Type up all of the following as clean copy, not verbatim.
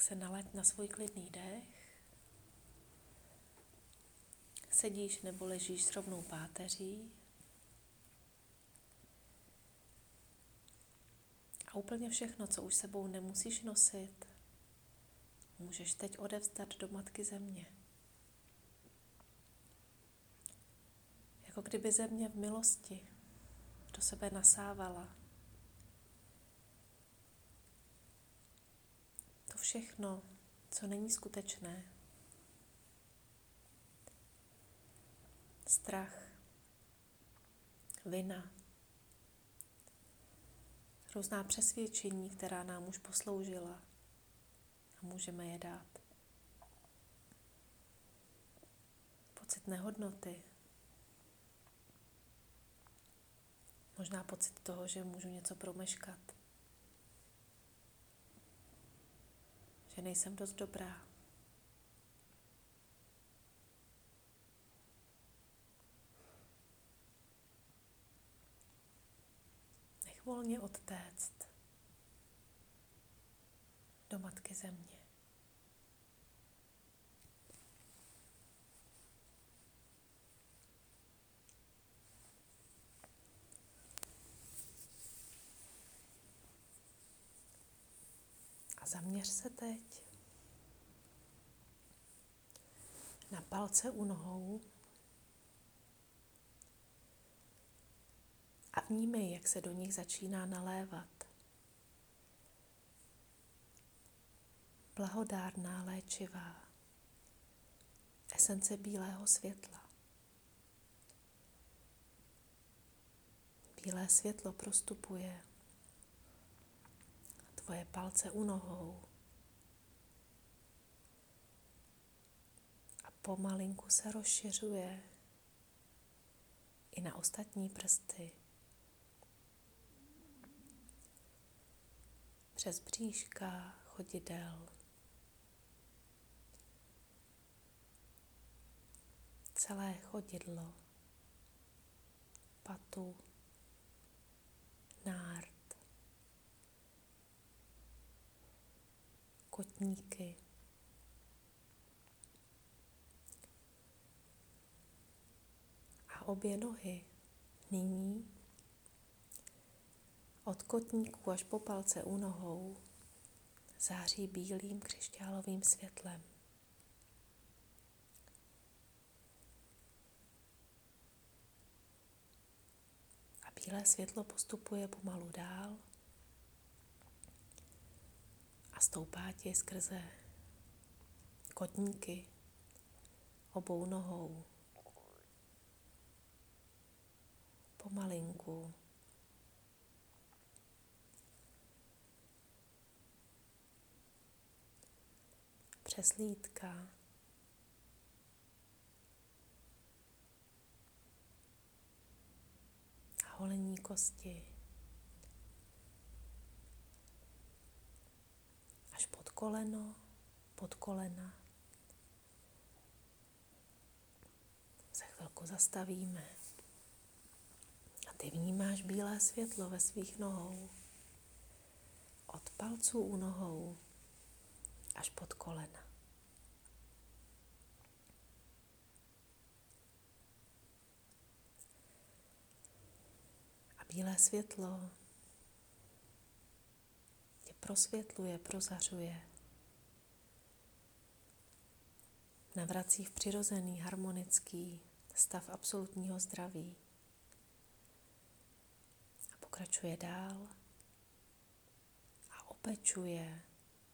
Tak se nalaď na svůj klidný dech. Sedíš nebo ležíš s rovnou páteří. A úplně všechno, co už sebou nemusíš nosit, můžeš teď odevzdat do Matky Země. Jako kdyby země v milosti do sebe nasávala to všechno, co není skutečné. Strach, vina, různá přesvědčení, která nám už posloužila a můžeme je dát. Pocit nehodnoty, možná pocit toho, že můžu něco promeškat, že nejsem dost dobrá. Nech volně odtéct do Matky Země. A zaměř se teď na palce u nohou a vnímej, jak se do nich začíná nalévat blahodárná, léčivá esence bílého světla. Bílé světlo prostupuje tvoje palce u nohou a pomalinku se rozšiřuje i na ostatní prsty. Přes bříška, chodidel, celé chodidlo, patu, nárt, kotníky, a obě nohy nyní od kotníků až po palce u nohou září bílým křišťálovým světlem. A bílé světlo postupuje pomalu dál a stoupá ti skrze kotníky obou nohou. Pomalinku. Přes lítka. A holení kosti. Až pod koleno, pod kolena. Za chvilku zastavíme. A ty vnímáš bílé světlo ve svých nohou. Od palců u nohou až pod kolena. A bílé světlo tě prosvětluje, prozařuje. Navrací v přirozený, harmonický stav absolutního zdraví. A pokračuje dál a opečuje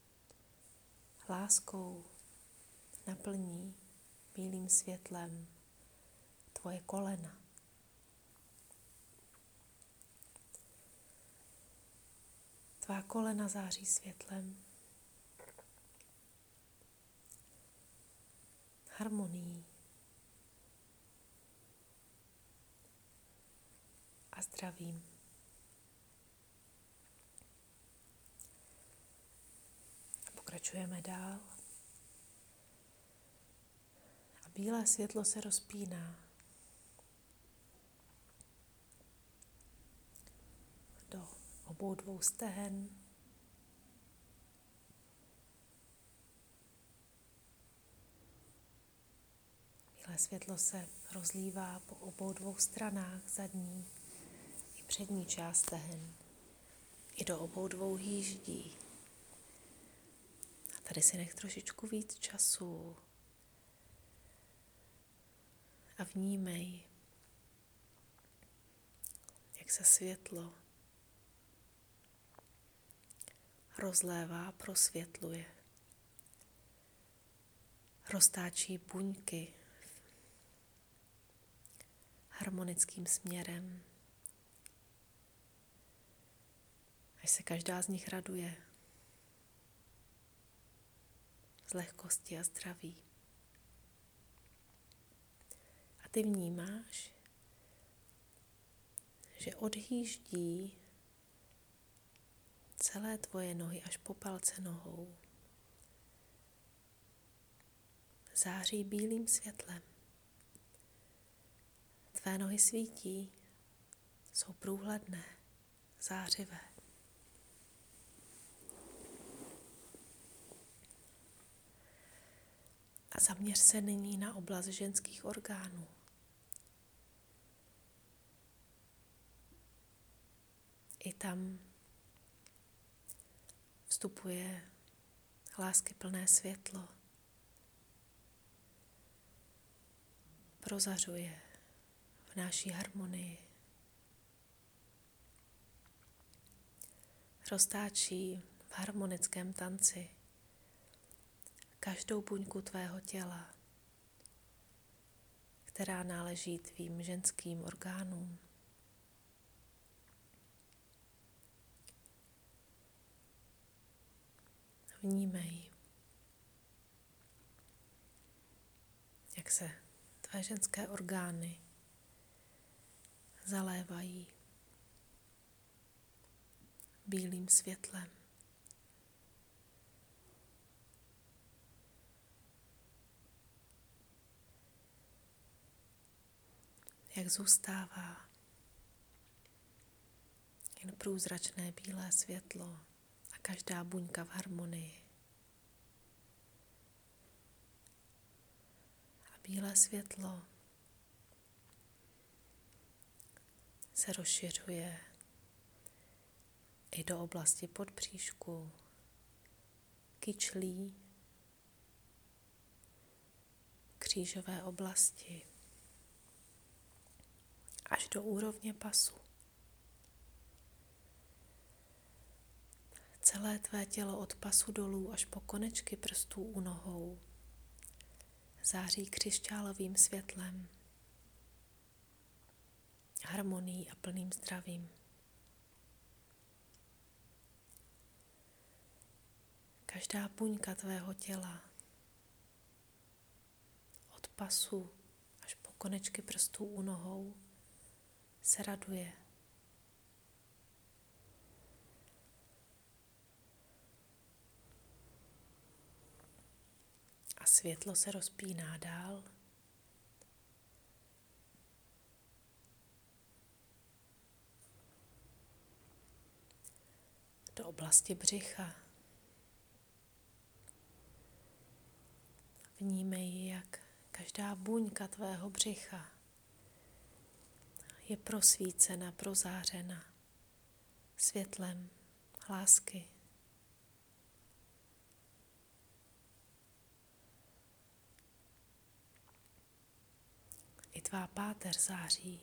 láskou, naplní bílým světlem tvoje kolena. Tvá kolena září světlem, harmonií a zdravím. A pokračujeme dál. A bílé světlo se rozpíná do obou dvou stehen, světlo se rozlívá po obou dvou stranách, zadní i přední část stehen, i do obou dvou hýždí. A tady si nech trošičku víc času a vnímej, jak se světlo rozlévá, prosvětluje, roztáčí buňky harmonickým směrem, až se každá z nich raduje z lehkosti a zdraví. A ty vnímáš, že odhýždí celé tvoje nohy až po palce nohou. Září bílým světlem. Tvé nohy svítí, jsou průhledné, zářivé. A zaměř se nyní na oblast ženských orgánů. I tam vstupuje láskyplné světlo. Prozařuje, vnáší harmonii. Roztáčí v harmonickém tanci každou buňku tvého těla, která náleží tvým ženským orgánům. Vnímej, jak se tvé ženské orgány zalévají bílým světlem. Jak zůstává jen průzračné bílé světlo a každá buňka v harmonii. A bílé světlo se rozšiřuje i do oblasti podbříšku, kyčlí, křížové oblasti, až do úrovně pasu. Celé tvé tělo od pasu dolů až po konečky prstů u nohou září křišťálovým světlem, harmonií a plným zdravím. Každá buňka tvého těla od pasu až po konečky prstů u nohou se raduje. A světlo se rozpíná dál. Do oblasti břicha. Vnímej, jak každá buňka tvého břicha je prosvícena, prozářena světlem lásky. I tvá páteř září,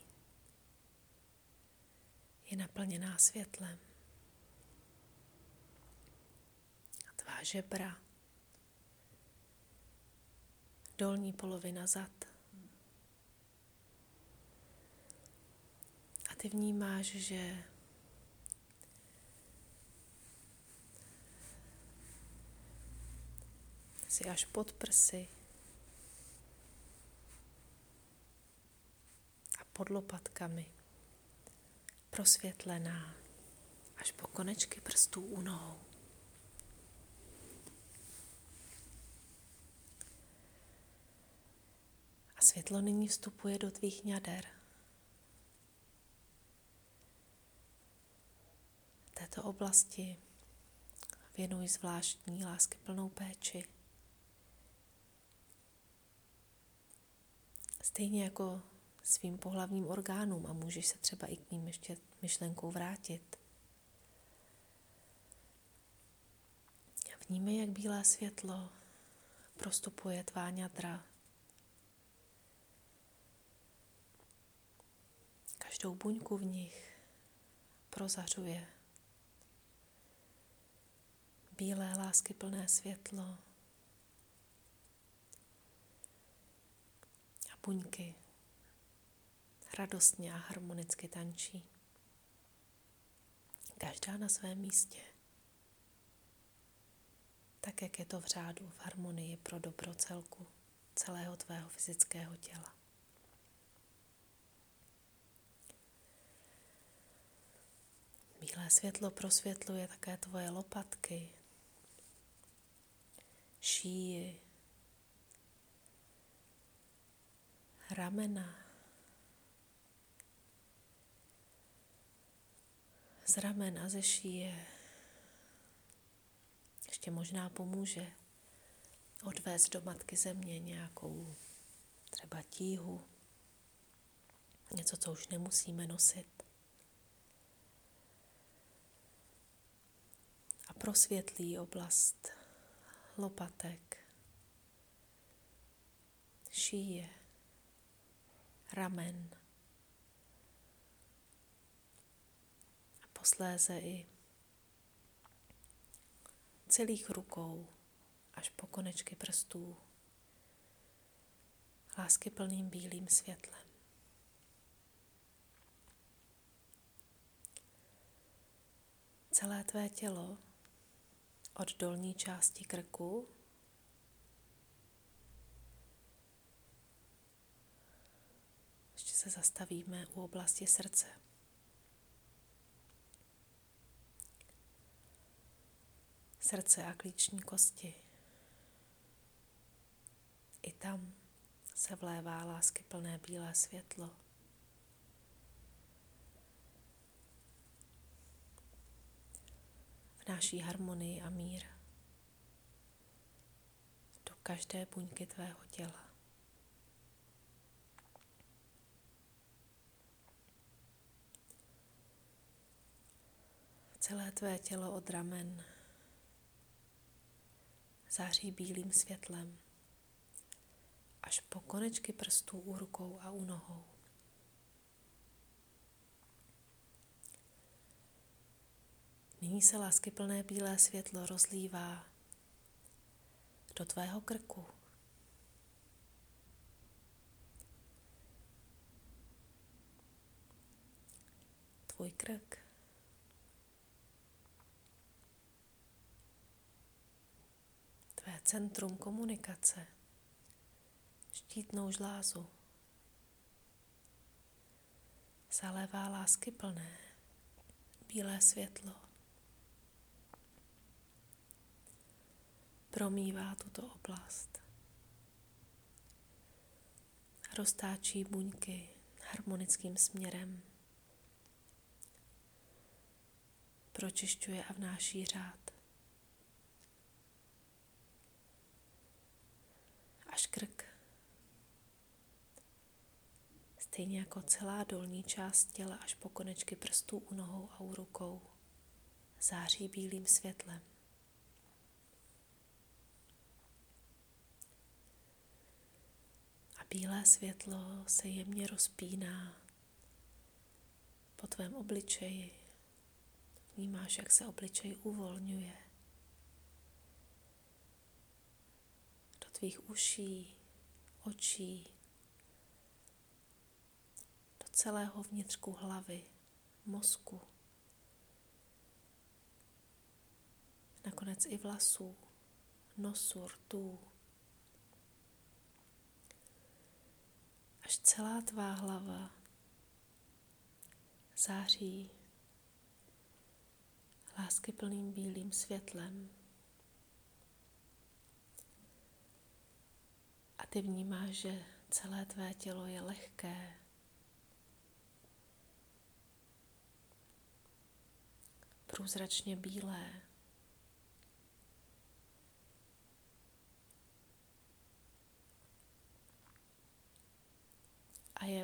je naplněná světlem. A tvá žebra, dolní polovina zad. A ty vnímáš, že jsi až pod prsy a pod lopatkami prosvětlená až po konečky prstů u nohou. A světlo nyní vstupuje do tvých ňader. V této oblasti věnuj zvláštní láskyplnou péči. Stejně jako svým pohlavním orgánům a můžeš se třeba i k ním ještě myšlenkou vrátit. Vnímej, jak bílé světlo prostupuje tvá ňadra. Každou buňku v nich prozařuje bílé láskyplné světlo a buňky radostně a harmonicky tančí. Každá na svém místě. Tak, jak je to v řádu, v harmonii pro dobro celku, celého tvého fyzického těla. Bílé světlo prosvětluje také tvoje lopatky, šíji, ramena, z ramen a ze šíje. Ještě možná pomůže odvést do Matky Země nějakou třeba tíhu, něco, co už nemusíme nosit. A prosvětlí oblast lopatek, šíje, ramen a posléze i celých rukou až po konečky prstů láskyplným bílým světlem. Celé tvé tělo od dolní části krku ještě se zastavíme u oblasti srdce. Srdce a klíční kosti. I tam se vlévá láskyplné bílé světlo. Vnáší harmonii a mír do každé buňky tvého těla. Celé tvé tělo od ramen září bílým světlem až po konečky prstů u rukou a u nohou. Nyní se láskyplné bílé světlo rozlívá do tvého krku. Tvůj krk tvé centrum komunikace, štítnou žlázu, zalévá láskyplné bílé světlo. Promývá tuto oblast. Roztáčí buňky harmonickým směrem. Pročišťuje a vnáší řád. Až krk. Stejně jako celá dolní část těla až po konečky prstů u nohou a u rukou září bílým světlem. A bílé světlo se jemně rozpíná po tvém obličeji. Vnímáš, jak se obličej uvolňuje. Do tvých uší, očí, do celého vnitřku hlavy, mozku, nakonec i vlasů, nosu, rtů. Až celá tvá hlava září láskyplným bílým světlem. A ty vnímáš, že celé tvé tělo je lehké. Průzračně bílé.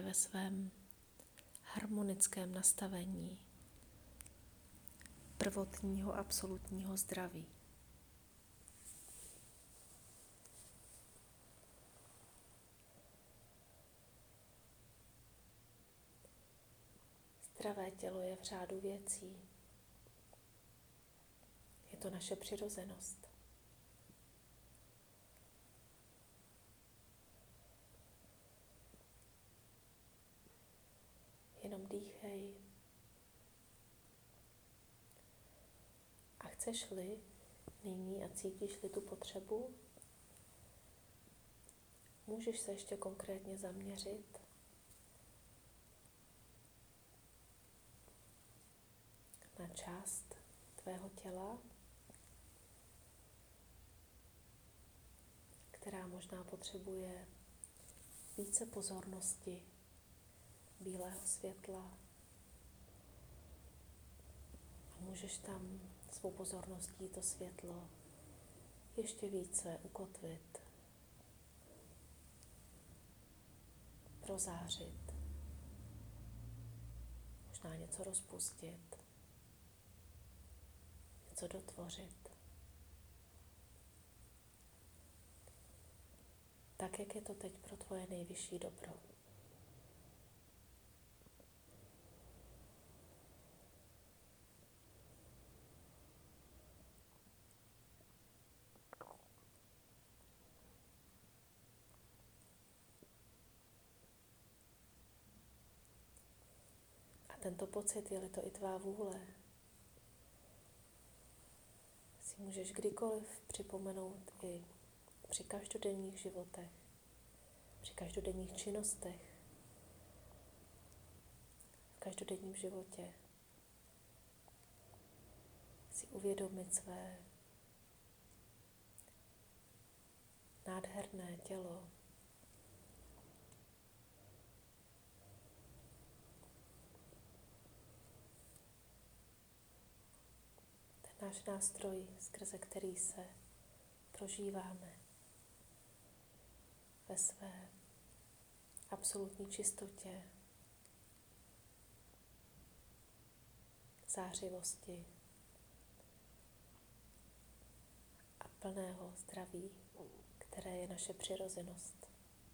je ve svém harmonickém nastavení prvotního absolutního zdraví. Zdravé tělo je v řádu věcí. Je to naše přirozenost. Jenom dýchej. A chceš-li nyní a cítíš-li tu potřebu, můžeš se ještě konkrétně zaměřit na část tvého těla, která možná potřebuje více pozornosti, bílého světla. A můžeš tam svou pozorností to světlo ještě více ukotvit, prozářit, možná něco rozpustit, něco dotvořit. Tak, jak je to teď pro tvoje nejvyšší dobro. A tento pocit, je-li to i tvá vůle, si můžeš kdykoliv připomenout i při každodenních životech, při každodenních činnostech, v každodenním životě si uvědomit své nádherné tělo, ten náš nástroj, skrze který se prožíváme ve své absolutní čistotě, zářivosti a plného zdraví, které je naše přirozenost.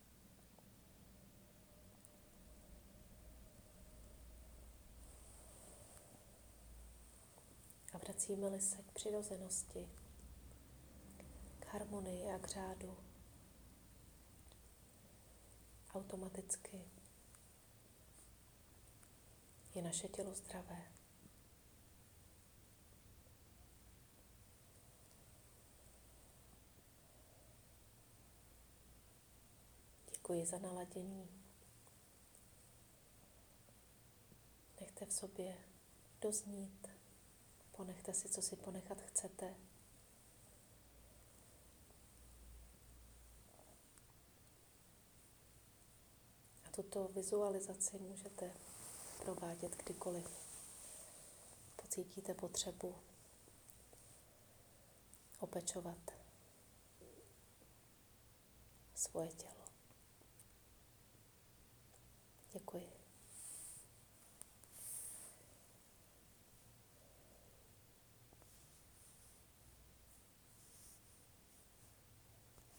A vracíme-li se k přirozenosti, k harmonii a k řádu, automaticky je naše tělo zdravé. Děkuji za naladění. Nechte v sobě doznít. Ponechte si, co si ponechat chcete. A tuto vizualizaci můžete provádět kdykoliv pocítíte potřebu opečovat svoje tělo. Děkuji.